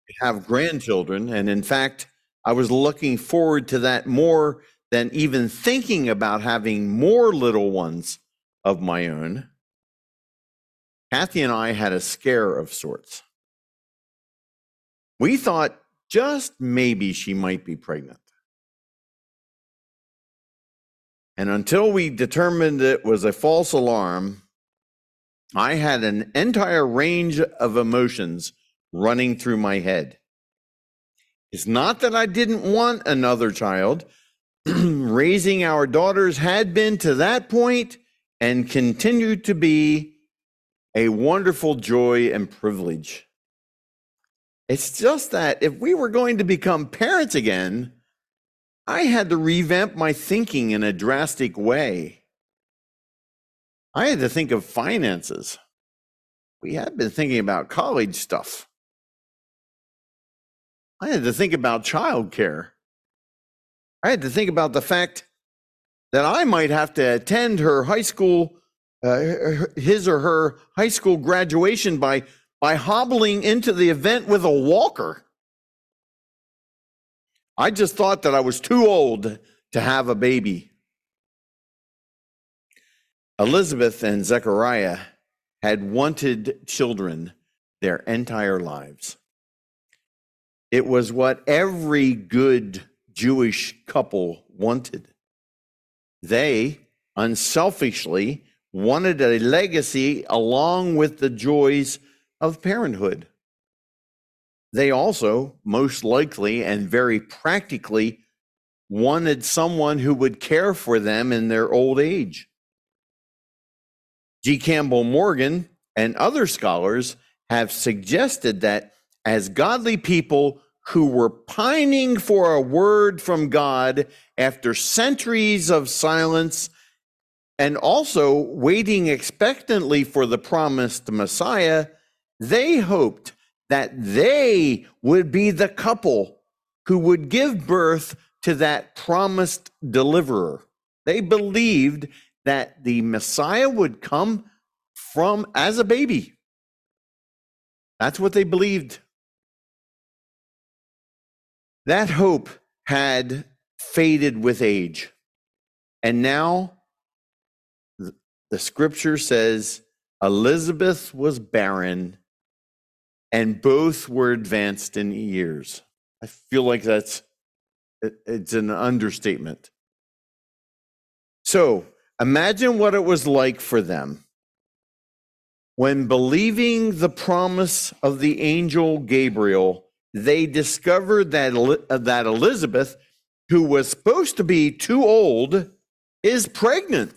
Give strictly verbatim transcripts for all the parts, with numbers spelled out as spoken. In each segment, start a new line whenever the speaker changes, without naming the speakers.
have grandchildren. And in fact, I was looking forward to that more than even thinking about having more little ones of my own. Kathy and I had a scare of sorts. We thought just maybe she might be pregnant. And until we determined it was a false alarm, I had an entire range of emotions running through my head. It's not that I didn't want another child. Raising our daughters had been to that point and continued to be a wonderful joy and privilege. It's just that if we were going to become parents again, I had to revamp my thinking in a drastic way. I had to think of finances. We had been thinking about college stuff. I had to think about childcare. I had to think about the fact that I might have to attend her high school, uh, his or her high school graduation by, by hobbling into the event with a walker. I just thought that I was too old to have a baby. Elizabeth and Zechariah had wanted children their entire lives. It was what every good Jewish couple wanted. They unselfishly wanted a legacy along with the joys of parenthood. They also, most likely and very practically, wanted someone who would care for them in their old age. G. Campbell Morgan and other scholars have suggested that as godly people who were pining for a word from God after centuries of silence and also waiting expectantly for the promised Messiah, they hoped that they would be the couple who would give birth to that promised deliverer. They believed that the Messiah would come from as a baby. That's what they believed. That hope had faded with age. And now the scripture says Elizabeth was barren and both were advanced in years. I feel like that's, it's an understatement. So imagine what it was like for them when, believing the promise of the angel Gabriel, they discovered that, that Elizabeth, who was supposed to be too old, is pregnant.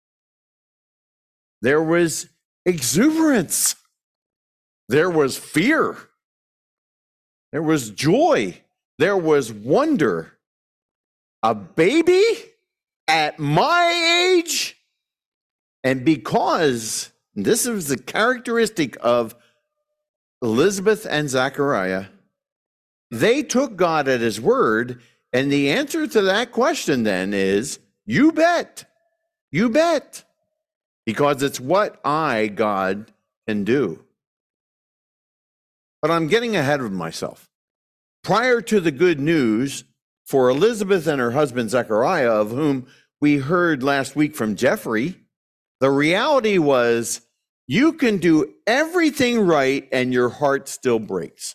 There was exuberance. There was fear. There was joy. There was wonder. A baby at my age? And because this is the characteristic of Elizabeth and Zechariah, they took God at his word, and the answer to that question then is, you bet, you bet, because it's what I, God, can do. But I'm getting ahead of myself. Prior to the good news for Elizabeth and her husband Zechariah, of whom we heard last week from Jeffrey, the reality was you can do everything right and your heart still breaks.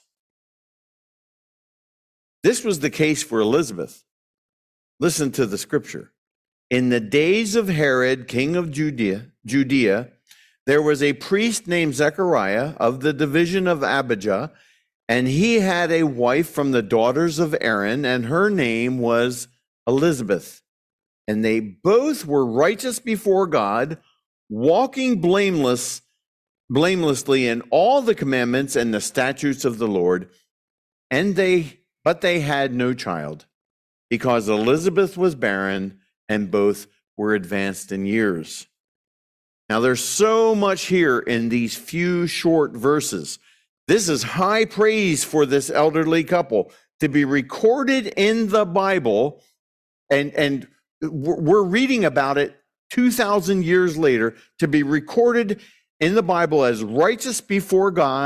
This was the case for Elizabeth. Listen to the scripture. In the days of Herod, king of Judea, Judea, there was a priest named Zechariah of the division of Abijah, and he had a wife from the daughters of Aaron, and her name was Elizabeth. And they both were righteous before God, walking blameless, blamelessly in all the commandments and the statutes of the Lord. And they, but they had no child, because Elizabeth was barren, and both were advanced in years. Now, there's so much here in these few short verses. This is high praise for this elderly couple to be recorded in the Bible, and, and we're reading about it two thousand years later, to be recorded in the Bible as righteous before God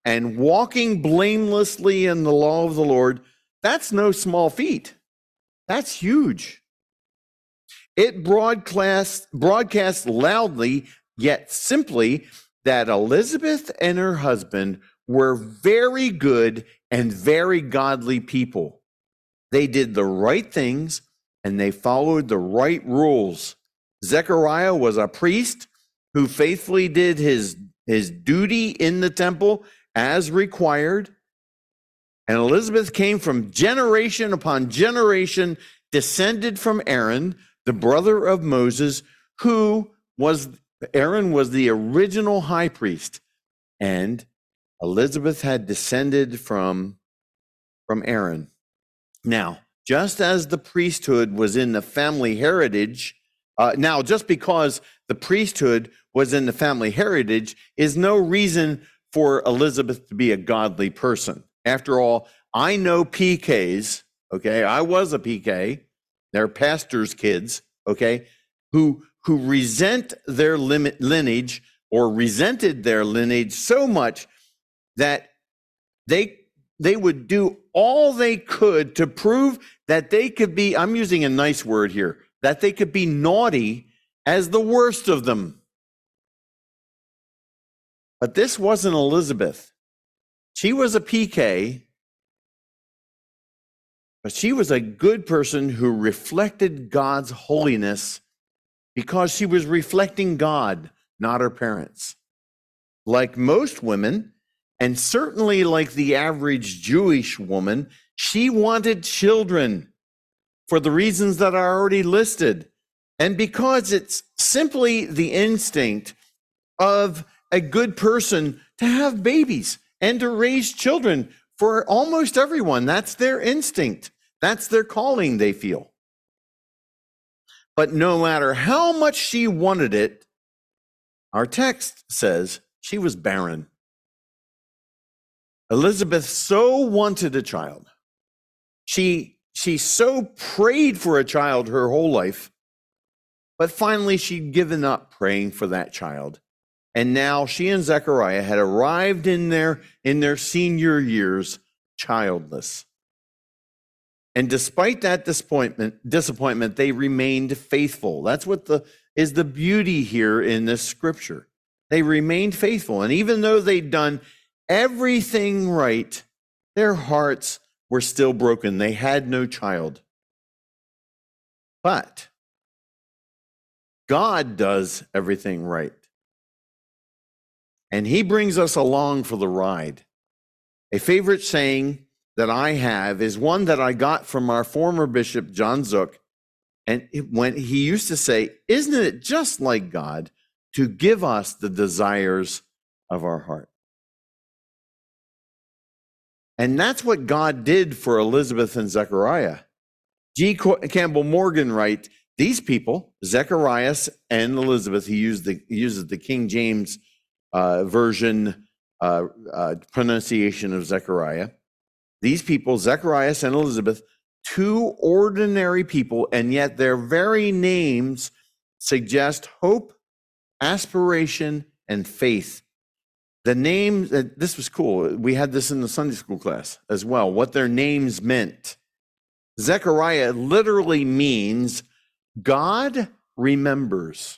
and walking blamelessly in the law of the Lord, that's no small feat. That's huge. It broadcast, broadcast loudly, yet simply, that Elizabeth and her husband were very good and very godly people. They did the right things and they followed the right rules. Zechariah was a priest who faithfully did his, his duty in the temple as required. And Elizabeth came from generation upon generation, descended from Aaron, the brother of Moses, who was, Aaron was the original high priest. And Elizabeth had descended from, from Aaron. Now, just as the priesthood was in the family heritage, uh, now just because the priesthood was in the family heritage is no reason for Elizabeth to be a godly person. After all, I know P Ks, okay? I was a P K. They're pastors' kids, okay, who, who resent their limit, lineage or resented their lineage so much that they, they would do all they could to prove that they could be, I'm using a nice word here, that they could be naughty as the worst of them. But this wasn't Elizabeth. She was a P K, but she was a good person who reflected God's holiness because she was reflecting God, not her parents. Like most women, and certainly like the average Jewish woman, she wanted children for the reasons that are already listed. And because it's simply the instinct of a good person to have babies and to raise children for almost everyone. That's their instinct. That's their calling, they feel. But no matter how much she wanted it, our text says she was barren. Elizabeth so wanted a child. She, she so prayed for a child her whole life, but finally she'd given up praying for that child. And now she and Zechariah had arrived in their, in their senior years childless. And despite that disappointment, disappointment, they remained faithful. That's what the, is the beauty here in this scripture. They remained faithful. And even though they'd done everything right, their hearts were still broken. They had no child. But God does everything right. And he brings us along for the ride. A favorite saying that I have is one that I got from our former bishop, John Zook. And it, when he used to say, isn't it just like God to give us the desires of our heart? And that's what God did for Elizabeth and Zechariah. G. Campbell Morgan writes, these people, Zechariah and Elizabeth, he, used the, he uses the King James uh, version uh, uh, pronunciation of Zechariah. These people, Zechariah and Elizabeth, two ordinary people, and yet their very names suggest hope, aspiration, and faith. The names, this was cool. We had this in the Sunday school class as well, what their names meant. Zechariah literally means God remembers.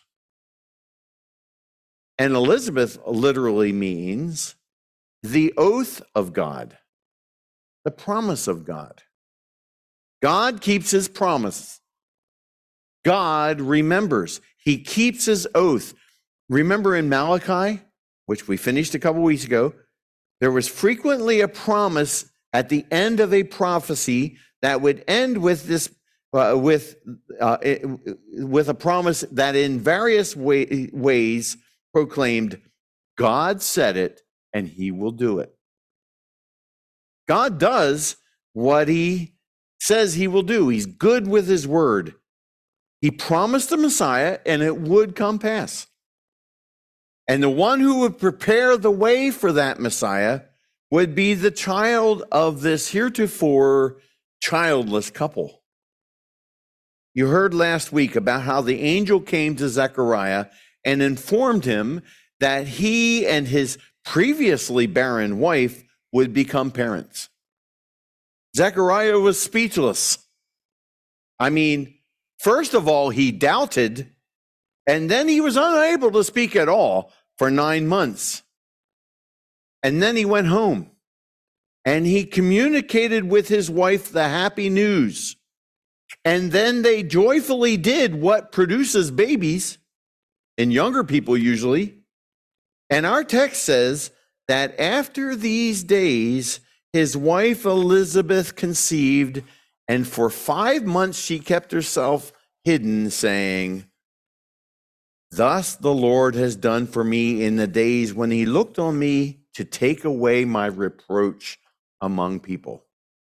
And Elizabeth literally means the oath of God, the promise of God. God keeps his promise. God remembers. He keeps his oath. Remember in Malachi, which we finished a couple weeks ago, there was frequently a promise at the end of a prophecy that would end with this, uh, with uh, with a promise that in various way, ways proclaimed, God said it and he will do it. God does what he says he will do. He's good with his word. He promised the Messiah and it would come pass. And the one who would prepare the way for that Messiah would be the child of this heretofore childless couple. You heard last week about how the angel came to Zechariah and informed him that he and his previously barren wife would become parents. Zechariah was speechless. I mean, first of all, he doubted, and then he was unable to speak at all for nine months. And then he went home, and he communicated with his wife the happy news. And then they joyfully did what produces babies, in younger people usually. And our text says that after these days, his wife Elizabeth conceived, and for five months she kept herself hidden, saying, "Thus the Lord has done for me in the days when he looked on me to take away my reproach among people."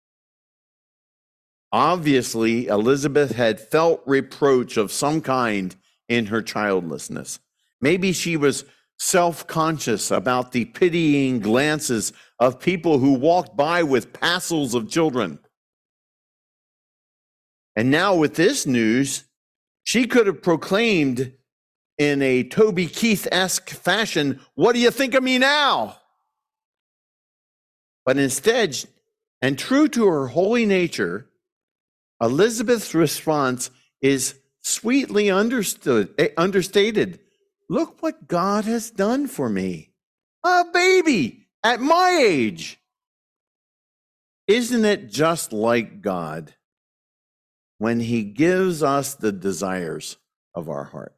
Obviously, Elizabeth had felt reproach of some kind in her childlessness. Maybe she was self-conscious about the pitying glances of people who walked by with passels of children. And now with this news, she could have proclaimed in a Toby Keith-esque fashion, "What do you think of me now?" But instead, and true to her holy nature, Elizabeth's response is sweetly understood, understated. "Look what God has done for me. A baby at my age." Isn't it just like God when he gives us the desires of our heart?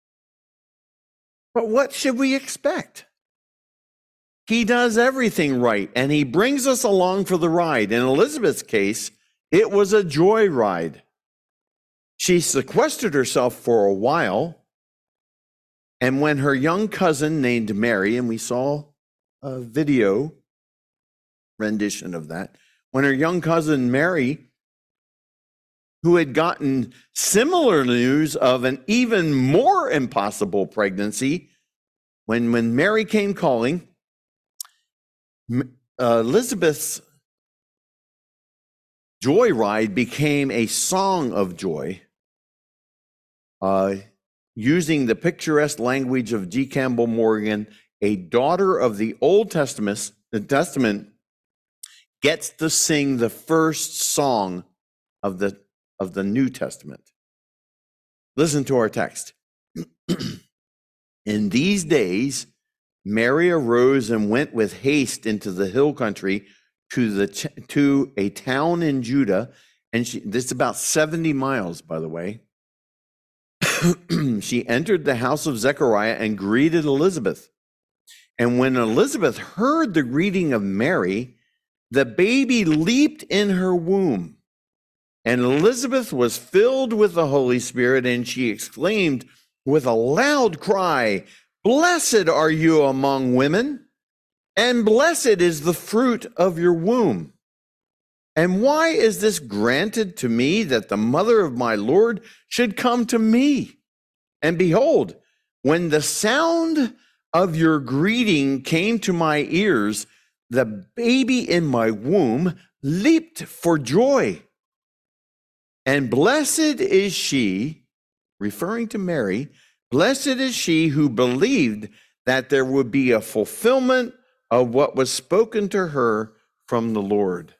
But what should we expect? He does everything right, and he brings us along for the ride. In Elizabeth's case, it was a joy ride. She sequestered herself for a while, and when her young cousin named Mary, and we saw a video rendition of that, when her young cousin Mary, who had gotten similar news of an even more impossible pregnancy, when, when Mary came calling, uh, Elizabeth's joyride became a song of joy, uh, using the picturesque language of G. Campbell Morgan. A daughter of the Old Testament, the Testament gets to sing the first song of the of the New Testament. Listen to our text. "In these days, Mary arose and went with haste into the hill country to the to a town in Judah," and she, this is about seventy miles, by the way. "She entered the house of Zechariah and greeted Elizabeth. And when Elizabeth heard the greeting of Mary, the baby leaped in her womb. And Elizabeth was filled with the Holy Spirit, and she exclaimed with a loud cry, 'Blessed are you among women, and blessed is the fruit of your womb. And why is this granted to me, that the mother of my Lord should come to me? And behold, when the sound of your greeting came to my ears, the baby in my womb leaped for joy. And blessed is she,'" referring to Mary, "blessed is she who believed that there would be a fulfillment of what was spoken to her from the Lord."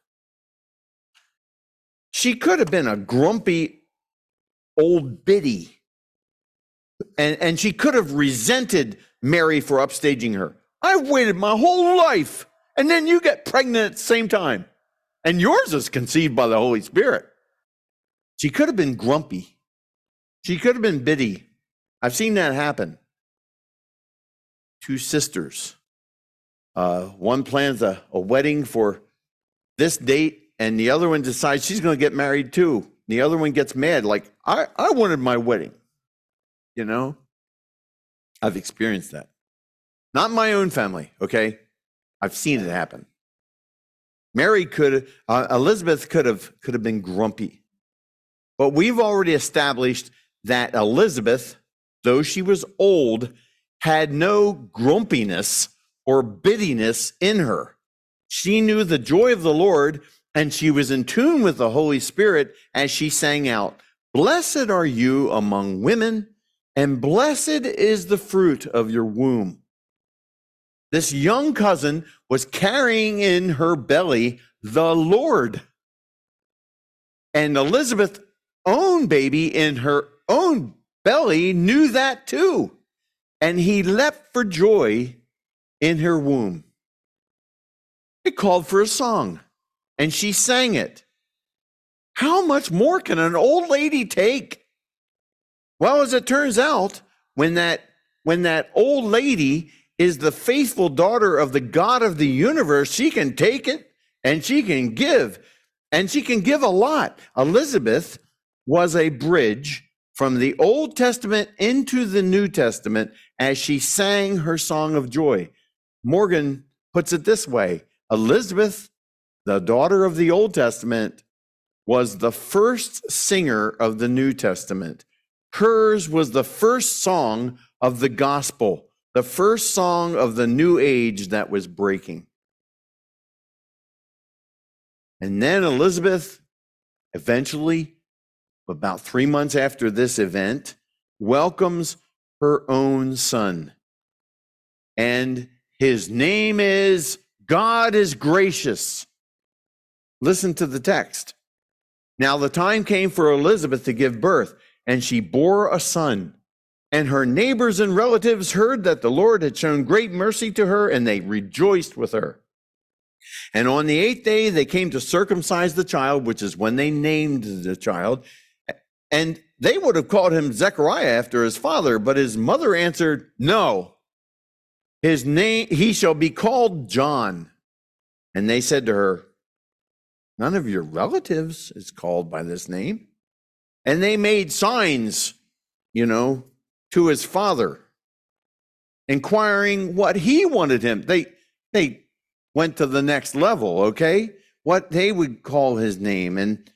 She could have been a grumpy old biddy, and, and she could have resented Mary for upstaging her. "I've waited my whole life, and then you get pregnant at the same time, and yours is conceived by the Holy Spirit." She could have been grumpy. She could have been biddy. I've seen that happen. Two sisters. Uh, one plans a, a wedding for this date, and the other one decides she's going to get married too. The other one gets mad, like, I, I wanted my wedding. You know? I've experienced that. Not in my own family, okay? I've seen it happen. Mary could, uh, Elizabeth could have could have been grumpy. But we've already established that Elizabeth, though she was old, had no grumpiness or bitterness in her. She knew the joy of the Lord, and she was in tune with the Holy Spirit as she sang out, "Blessed are you among women, and blessed is the fruit of your womb." This young cousin was carrying in her belly the Lord. And Elizabeth's own baby in her own belly knew that too. And he leapt for joy in her womb. It called for a song, and she sang it. How much more can an old lady take? Well, as it turns out, when that when that old lady is the faithful daughter of the God of the universe, she can take it and she can give, and she can give a lot. Elizabeth was a bridge from the Old Testament into the New Testament as she sang her song of joy. Morgan puts it this way: Elizabeth, the daughter of the Old Testament, was the first singer of the New Testament. Hers was the first song of the gospel, the first song of the new age that was breaking. And then Elizabeth, eventually, about three months after this event, welcomes her own son. And his name is God is Gracious. Listen to the text. Now the time came for Elizabeth to give birth, and she bore a son. And her neighbors and relatives heard that the Lord had shown great mercy to her, and they rejoiced with her. And on the eighth day, they came to circumcise the child, which is when they named the child. And they would have called him Zechariah after his father, but his mother answered, no, his name, he shall be called John. And they said to her, none of your relatives is called by this name. And they made signs, you know, to his father, inquiring what he wanted him. They, they went to the next level, okay? What they would call his name. And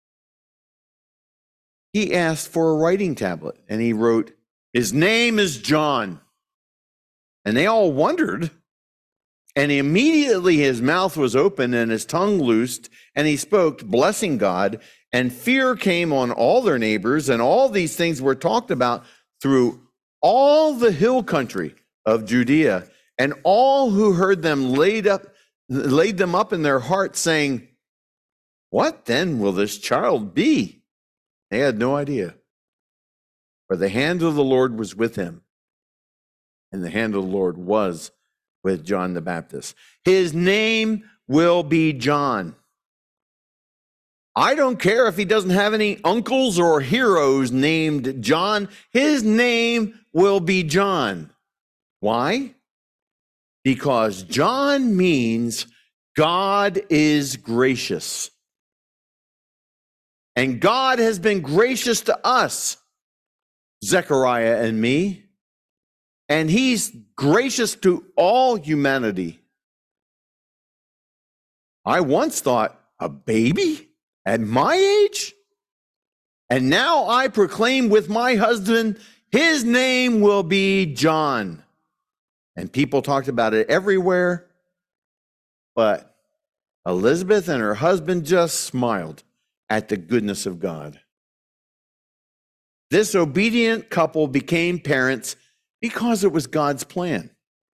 he asked for a writing tablet, and he wrote, his name is John. And they all wondered. And immediately his mouth was open and his tongue loosed, and he spoke, blessing God. And fear came on all their neighbors, and all these things were talked about through all the hill country of Judea. And all who heard them laid up, laid them up in their hearts, saying, what then will this child be? They had no idea. For the hand of the Lord was with him, and the hand of the Lord was with John the Baptist. His name will be John. I don't care if he doesn't have any uncles or heroes named John. His name will be John. Why? Because John means God is gracious. And God has been gracious to us, Zechariah and me. And he's gracious to all humanity. I once thought, a baby at my age? And now I proclaim with my husband, his name will be John. And people talked about it everywhere. But Elizabeth and her husband just smiled at the goodness of God. This obedient couple became parents because it was God's plan.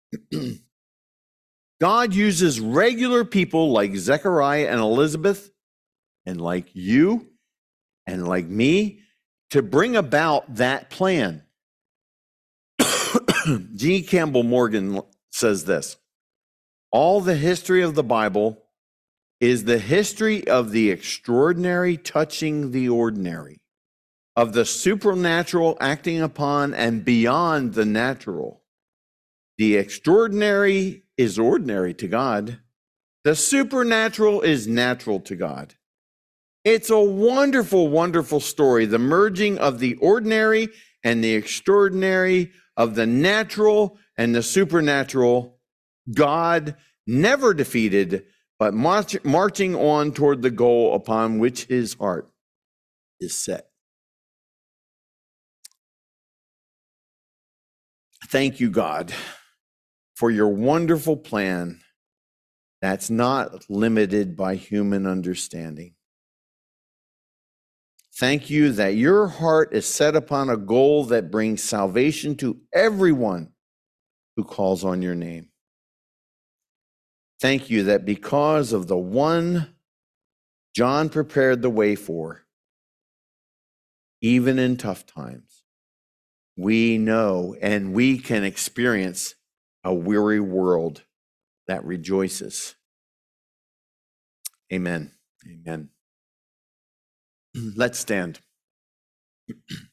God uses regular people like Zechariah and Elizabeth, and like you and like me, to bring about that plan. G. Campbell Morgan says this: all the history of the Bible is the history of the extraordinary touching the ordinary, of the supernatural acting upon and beyond the natural. The extraordinary is ordinary to God. The supernatural is natural to God. It's a wonderful, wonderful story, the merging of the ordinary and the extraordinary, of the natural and the supernatural. God never defeated, but march, marching on toward the goal upon which his heart is set. Thank you, God, for your wonderful plan that's not limited by human understanding. Thank you that your heart is set upon a goal that brings salvation to everyone who calls on your name. Thank you that because of the one John prepared the way for, even in tough times, we know and we can experience a weary world that rejoices. Amen. Amen. Let's stand.